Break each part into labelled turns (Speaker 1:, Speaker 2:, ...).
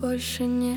Speaker 1: больше не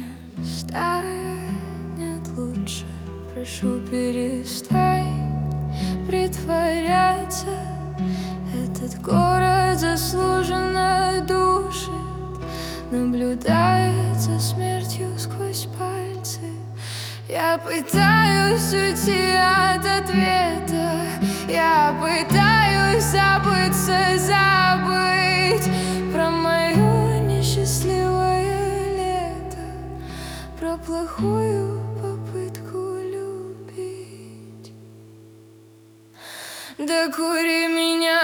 Speaker 1: станет лучше. Прошу, перестань притворяться. Этот город заслуженно душит, наблюдает за смертью сквозь пальцы. Я пытаюсь уйти от ответа, я пытаюсь забыться, забыть про мое несчастливое лето, про плохую попытку любить. Докури меня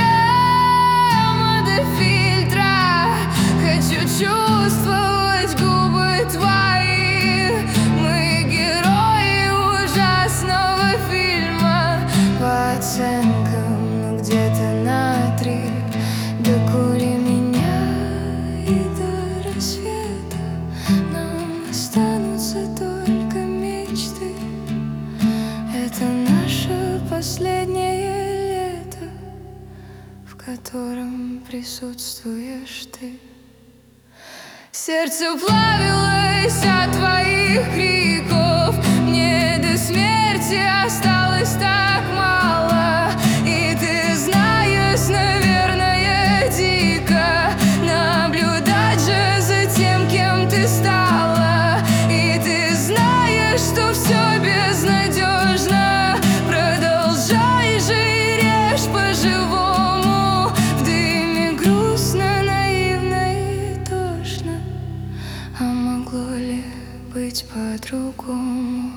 Speaker 1: прямо до фильтра, хочу чувствовать губы твои. Мы герои ужасного фильма по оценкам, но где-то на 3. Докури меня, и до рассвета нам останутся только мечты. Это наше последнее лето, в котором присутствуешь ты. Сердце плавилось от твоих криков, мне до смерти осталось так мало. И ты знаешь, наверное, дико наблюдать же за тем, кем ты стала. И ты знаешь, что все безнадежно, продолжай же и режь по-живому. В дыме грустно, наивно и тошно, а могло ли быть по-другому?